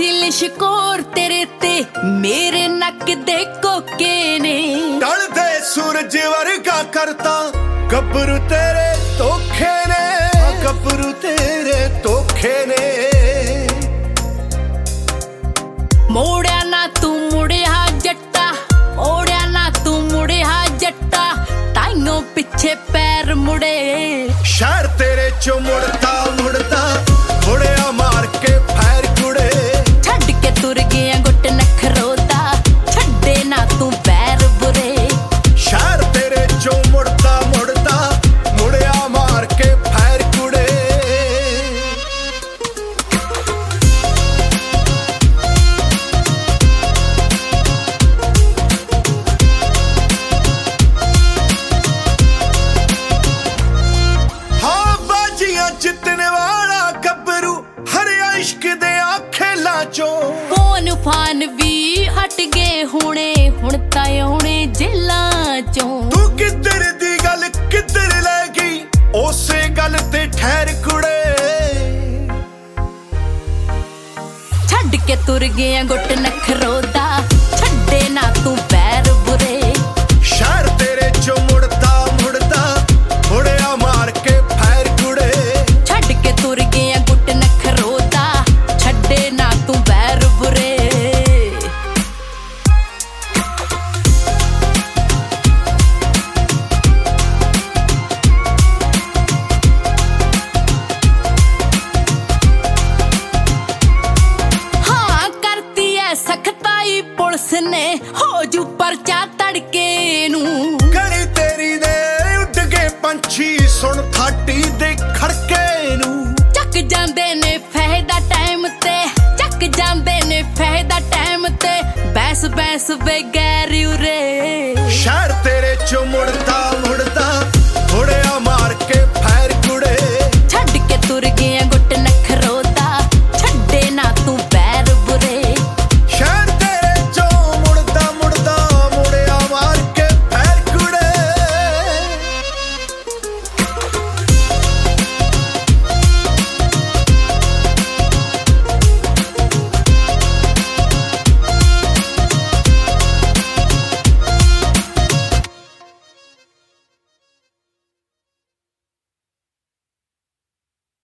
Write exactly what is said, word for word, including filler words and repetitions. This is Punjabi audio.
ਸੀ ਲਿਸ਼ਕੋਰ ਤੇਰੇ ਤੇ ਮੇਰੇ ਨੱਕ ਦੇ ਕੋਕੇ ਨੇ ਢਲਦੇ ਸੂਰਜ ਵਰਗਾ ਕਰਤਾ ਗੱਭਰੂ ਤੇਰੇ ਧੋਖੇ ਨੇ ਗੱਭਰੂ ਤੇਰੇ ਧੋਖੇ ਨੇ ਮੋੜਿਆ ਨਾ ਤੂੰ ਮੁੜਿਆ ਜੱਟਾ ਮੋੜਿਆ ਨਾ ਤੂੰ ਮੁੜਿਆ ਜੱਟਾ ਤਾਈਓ ਪਿੱਛੇ ਪੈਰ ਮੁੜੇ ਸ਼ਹਿਰ ਤੇਰੇ ਚੋਂ ਮੁੜਦਾ ਮੁੜਦਾ ਮੁੜਿਆ ਮਾਰ ਕੇ ਫੈਰ ਕੁੜੇ ਛੱਡ ਕੇ ਤੁਰ ਗਿਆ ਗੁੱਟ ਨਖਰੋ ਦਾ ਛੱਡੇ ਨਾ ਤੂੰ ਪੈਰ ਬੁਰੇ ਸ਼ਹਿਰ ਤੇਰੇ ਚੋਂ ਮੁੜਦਾ ਮੁੜਦਾ ਮੁੜਿਆ ਮਾਰ ਕੇ ਫੈਰ ਕੁੜੇ ਹਾਂ ਬਾਜੀਆਂ ਜਿੱਤਣ ਵਾਲਾ ਗੱਭਰੂ ਹਰਿਆ ਇਸ਼ਕ ਦੇ ਆਖੇਲਾਂ ਚੋਂ ਫੋਨ ਫਾਨ ਵੀ ਹਟ ਗਏ ਹੁਣੇ ਹੁਣ ਤਾਂ ਆਉਣੇ ਜੇਲਾਂ ਚੋਂ ਤੂੰ ਕਿੱਧਰ ਦੀ ਗੱਲ ਕਿੱਧਰ ਲੈ ਗਈ ਉਸੇ ਗੱਲ ਤੇ ਠਹਿਰ ਕੁੜੇ ਛੱਡ ਕੇ ਤੁਰ ਗਿਆ ਗੁੱਟ ਨਖਰੋ ਦਾ ਛੱਡੇ ਨਾ ਤੂੰ ਪੈਰ ਬੁਰੇ ਸ਼ਹਿਰ ਤੇਰੇ ਚੋਂ ਮੁੜਦਾ ਮੁੜਦਾ ਮੁੜਿਆ ਮਾਰ ਕੇ ਫੈਰ ਕੁੜੇ ਛੱਡ ਕੇ ਤੁਰ ਗਿਆ ਗੁੱਟ ਨਖਰੋ ਦਾ ਛੱਡੇ ਨਾ ਤੂੰ ਪੈਰ ਬੁਰੇ ਸਖਤਾਈ ਪੁਲਿਸ ਨੇ ਹੋ ਜੂ ਪਰਚਾ ਤੜਕੇ ਨੂੰ ਗਲੀ ਤੇਰੀ ਦੇ ਉੱਡ ਗਏ ਪੰਛੀ ਸੁਣ ਥਾਟੀ ਦੇ ਖੜਕੇ ਨੂੰ ਚੱਕ ਜਾਂਦੇ ਨੇ ਫਾਇਦਾ ਟਾਈਮ ਤੇ ਚੱਕ ਜਾਂਦੇ ਨੇ ਫਾਇਦਾ ਟਾਈਮ ਤੇ ਬੈਸ ਬੈਸ ਵੇ ਗਏ